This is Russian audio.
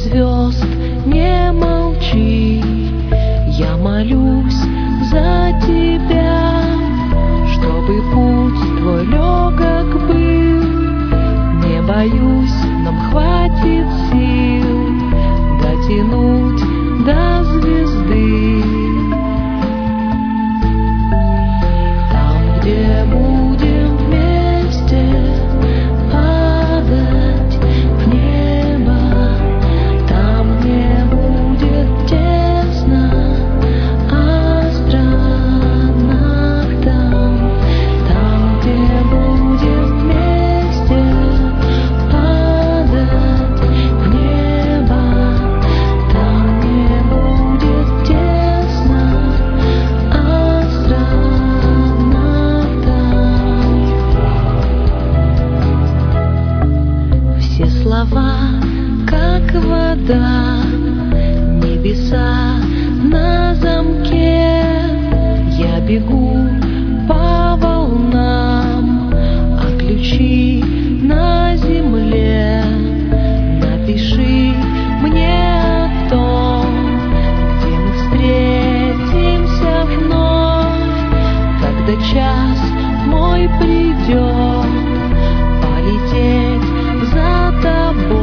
звезд, не молчи, я молюсь за тебя, чтобы путь твой легок был. Не боюсь, нам хватит сил дотянуть до звезды. Там, где будем вместе падать в небо, там не будет тесно астронавтам. Там, где будем вместе падать в небо, там не будет тесно астронавтам. Все слова, как вода, небеса на замке. Я бегу по волнам, а ключи на земле. Напиши мне о том, где мы встретимся вновь, когда час мой придет, полететь за тобой.